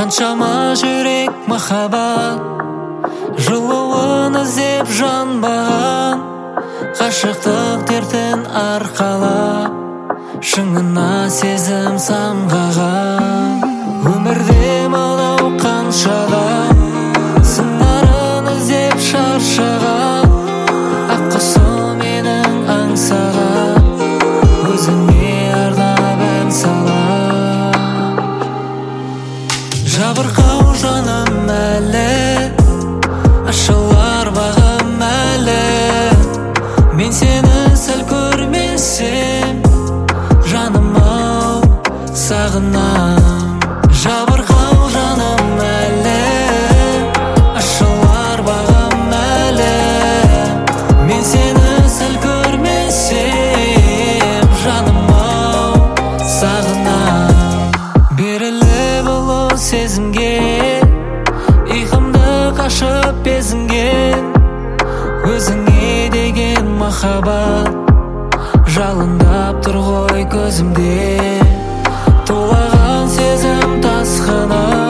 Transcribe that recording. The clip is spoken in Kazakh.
Қаншама жүрек махаббат жылуын іздеп жанбаған, ғашықтық дертін арқалап шыңына сезім самғаған. Өмірде мынау қаншаған сыңарын іздеп шаршаған, ақ құсым менің аңсаған, өзіңе арнап ән салам. Жабырқау жаным әлі, ашылар бағым әлі, мен сені сәл көрмесем жаным-ау сағынам. Жабырқау жаным әлі, ашылар бағым әлі, мен сені сәл көрмесем жаным-ау сағынам. Беріліп ұлы сезімге, ұйқымды қашып безінген, өзіңе деген махаббат жалындап тұр ғой көзімде. Тулаған сезім тасқыны